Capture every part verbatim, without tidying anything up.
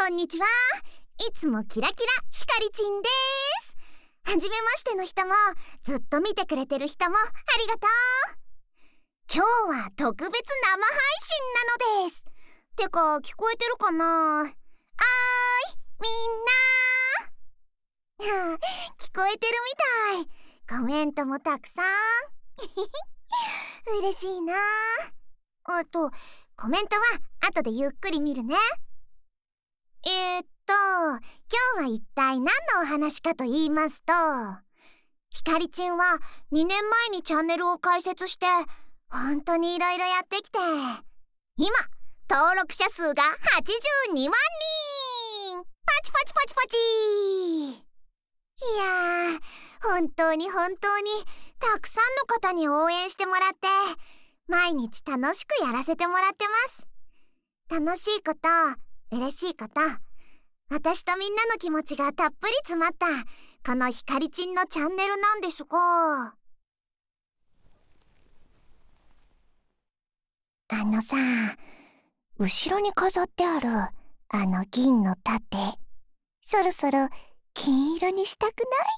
こんにちは。いつもキラキラひかりちんです。はじめましての人も、ずっと見てくれてる人もありがとう。今日は特別生配信なのです。てか聞こえてるかな？あーい、みんな聞こえてるみたい。コメントもたくさん嬉しいな。あとコメントは後でゆっくり見るね。えー、っと今日は一体何のお話かと言いますと、ひかりちんはにねんまえにチャンネルを開設して本当にいろいろやってきて、今登録者数がはちじゅうにまんにん。パチパチパチパチ。いやー、本当に本当にたくさんの方に応援してもらって、毎日楽しくやらせてもらってます。楽しいこと、嬉しいこと、私とみんなの気持ちがたっぷり詰まったこのひかりちんのチャンネルなんですが、あのさ、後ろに飾ってあるあの銀の盾、そろそろ金色にしたくない？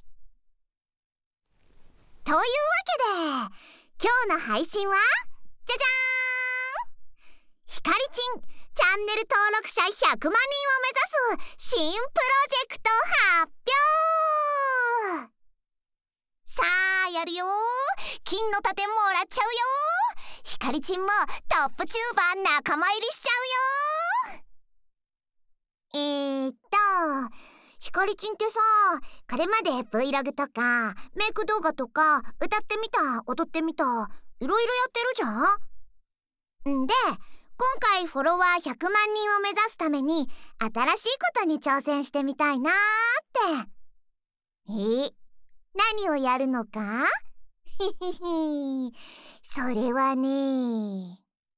というわけで今日の配信はじゃじゃーん、ひかりちんチャンネル登録者ひゃくまんにんを目指す新プロジェクト発表。さあやるよ。金の盾もらっちゃうよ。ひかりちんもトップチューバー仲間入りしちゃうよ。えーっとひかりちんってさ、これまで Vlog とかメイク動画とか歌ってみた、踊ってみた、いろいろやってるじゃん。んで今回フォロワーひゃくまんにんを目指すために新しいことに挑戦してみたいなーって。え、何をやるのか？ひひひ、それはね、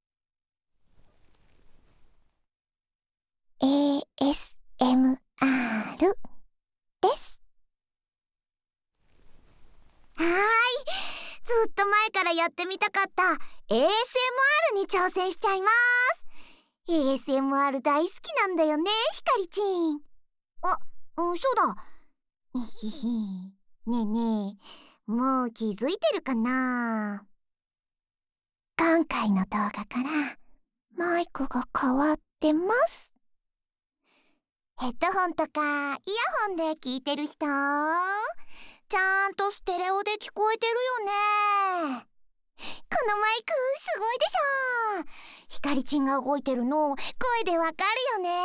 エーエスエムアール です。はーい、ずっと前からやってみたかった エーエスエムアール に挑戦しちゃいます。 エーエスエムアール 大好きなんだよね、ひかりちん。あ、うん、そうだ。ひひひ、ねえねえ、もう気づいてるかな？今回の動画からマイクが変わってます。ヘッドホンとかイヤホンで聞いてる人、ちゃんとステレオで聞こえてるよね。このマイクすごいでしょ。ひかりちんが動いてるの声でわかるよね。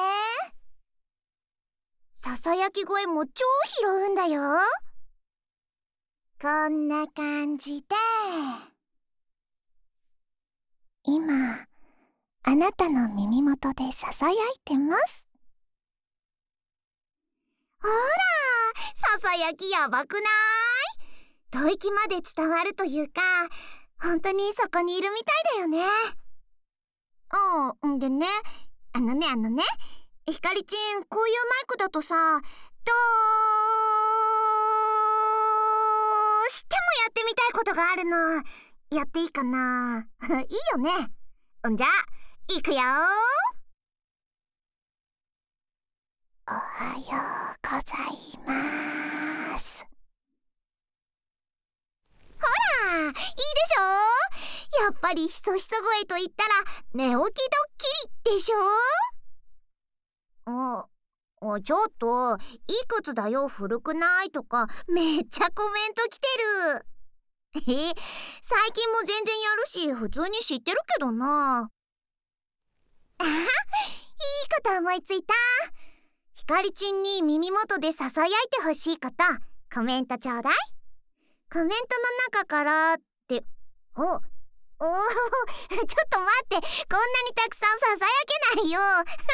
ささやき声も超拾うんだよ。こんな感じで、今あなたの耳元でささやいてます。ほら、ささやきやばくない？吐息まで伝わるというか、本当にそこにいるみたいだよね。ああ、んでね、あのねあのね、ひかりちん、こういうマイクだとさ、どうしてもやってみたいことがあるの。やっていいかな？いいよね。んじゃ、いくよ。おはようございます。ほら、いいでしょ？やっぱりひそひそ声と言ったら寝起きドッキリでしょ？あ、あ、ちょっと、いくつだよ、古くないとかめっちゃコメント来てる。え、最近も全然やるし普通に知ってるけどな。あ、いいこと思いついた。ひかりちんに耳元でささやいてほしいことコメントちょうだい。コメントの中からって、お、おーちょっと待って、こんなにたくさんささやけないよ。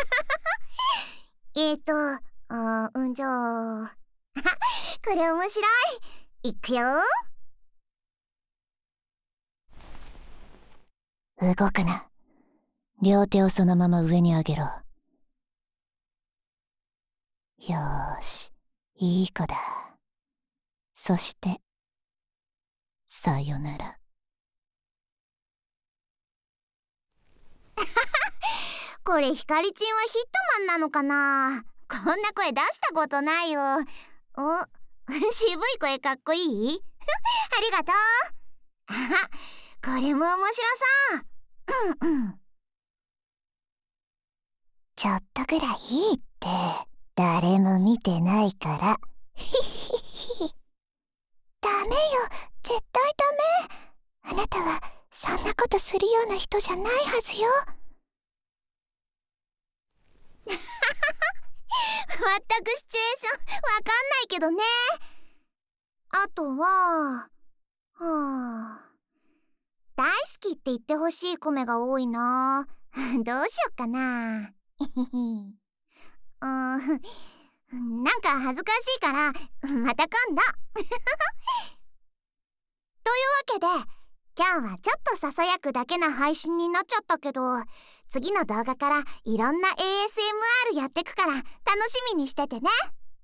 えーと、あ、うん、じゃあこれ面白い。いくよ。 動くな。両手をそのまま上に上げろ。よーし、いい子だ。そしてさよなら。 これひかりちんはヒットマンなのかな。こんな声出したことないよ。お渋い声かっこいいありがとう。あ、これも面白そう。うんうん。 ちょっとぐらいいいって、誰も見てないから。ひひひ。ダメよ、絶対ダメ。あなたはそんなことするような人じゃないはずよ。 全くシチュエーションわかんないけどね。あとは、はあ、大好きって言ってほしい米が多いな。どうしよっかな。うん、なんか恥ずかしいからまた今度。というわけで今日はちょっとささやくだけな配信になっちゃったけど、次の動画からいろんな エーエスエムアール やってくから楽しみにしててね。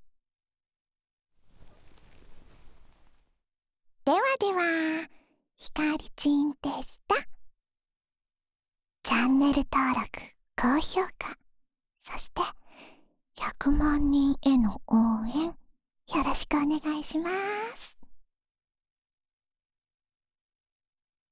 ではでは、ひかりちんでした。チャンネル登録、高評価、そしてひゃくまんにんへの応援よろしくお願いします。